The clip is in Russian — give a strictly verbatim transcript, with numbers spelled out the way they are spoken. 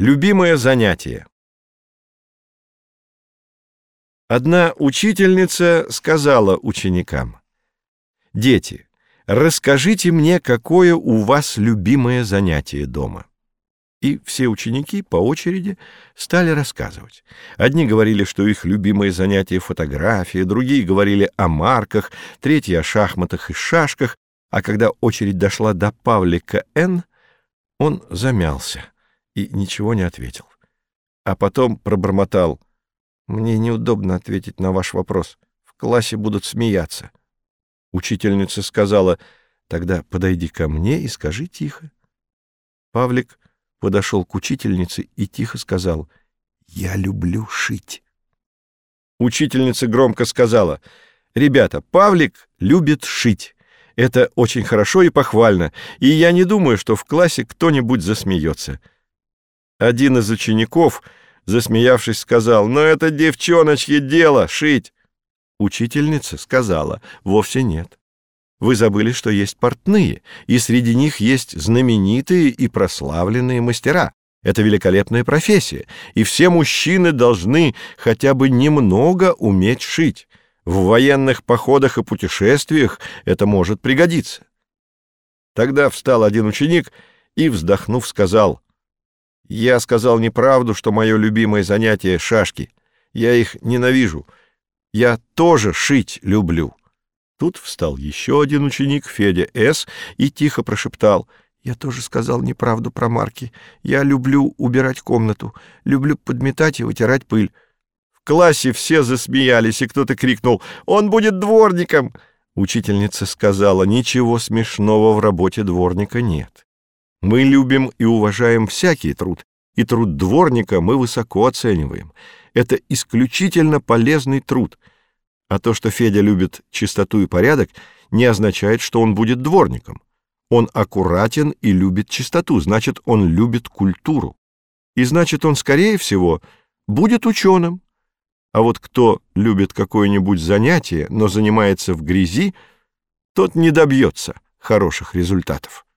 Любимое занятие. Одна учительница сказала ученикам: «Дети, расскажите мне, какое у вас любимое занятие дома». И все ученики по очереди стали рассказывать. Одни говорили, что их любимое занятие — фотография, другие говорили о марках, третьи — о шахматах и шашках, а когда очередь дошла до Павлика Н., он замялся и ничего не ответил. А потом пробормотал: «Мне неудобно ответить на ваш вопрос. В классе будут смеяться». Учительница сказала: «Тогда подойди ко мне и скажи тихо». Павлик подошел к учительнице и тихо сказал: «Я люблю шить». Учительница громко сказала: «Ребята, Павлик любит шить. Это очень хорошо и похвально, и я не думаю, что в классе кто-нибудь засмеется». Один из учеников, засмеявшись, сказал: «Но это девчоночье дело — шить». Учительница сказала: «Вовсе нет. Вы забыли, что есть портные, и среди них есть знаменитые и прославленные мастера. Это великолепная профессия, и все мужчины должны хотя бы немного уметь шить. В военных походах и путешествиях это может пригодиться». Тогда встал один ученик и, вздохнув, сказал: «Я сказал неправду, что мое любимое занятие — шашки. Я их ненавижу. Я тоже шить люблю». Тут встал еще один ученик, Федя С., и тихо прошептал: «Я тоже сказал неправду про марки. Я люблю убирать комнату, люблю подметать и вытирать пыль». В классе все засмеялись, и кто-то крикнул: «Он будет дворником!» Учительница сказала: «Ничего смешного в работе дворника нет. Мы любим и уважаем всякий труд, и труд дворника мы высоко оцениваем. Это исключительно полезный труд. А то, что Федя любит чистоту и порядок, не означает, что он будет дворником. Он аккуратен и любит чистоту, значит, он любит культуру. И значит, он, скорее всего, будет ученым. А вот кто любит какое-нибудь занятие, но занимается в грязи, тот не добьется хороших результатов».